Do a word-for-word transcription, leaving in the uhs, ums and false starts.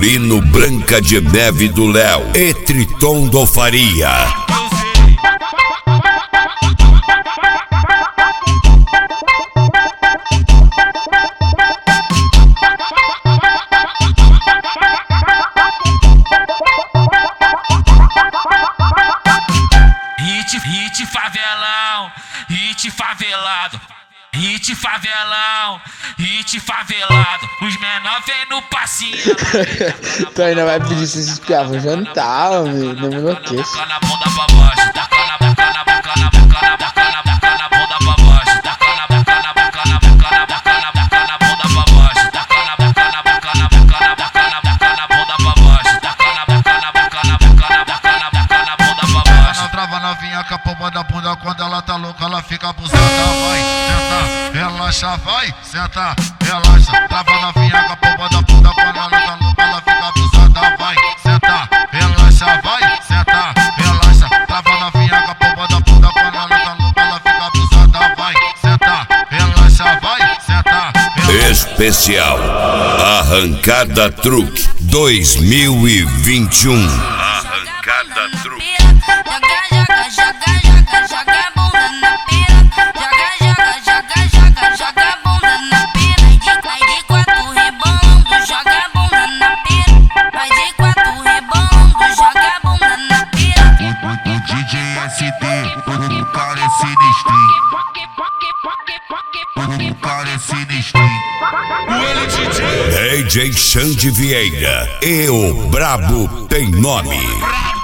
Violino Branca de Neve do Léo e Triton do Faria. Hit, hit favelão, hit favelado, hit favelão, hit favelado. Os menor vem no passinho. Tu ainda vai pedir se esses piá vão jantar, homem. Não me enlouqueça. Taca na bunda pra baixo, taca na taca na taca na taca na taca na taca na bunda pra baixo, taca na taca na taca na taca na taca na taca na bunda pra baixo, taca na taca na taca na taca na taca na taca na bunda pra baixo, taca na taca na taca na taca na taca na taca na bunda pra baixo. Não trava novinha com a pomba da bunda, quando ela tá louca ela fica abusada. Vai, senta, relaxa, vai, senta, relaxa. Trava novinha com a pomba da bunda, quando ela tá louca ela fica abusada. Vai, senta, relaxa, vai, senta, relaxa. Trava novinha com a pomba da bunda, quando ela tá louca ela fica abusada. Vai, senta, relaxa, vai, senta, relaxa. Especial Arrancada Truque dois mil e vinte e um. Arrancada Truque. Joga, joga, joga, joga a bunda na pira. Joga, joga, joga, joga, joga a bunda na pira. Vai de quatro rebolando, joga a bunda na pira. Vai de quatro rebolando, joga a bunda na pira. O, o, o D J S D, o, o cara é sinistro. O cara é sinistro. D J Xande Vieira e o Brabo tem nome.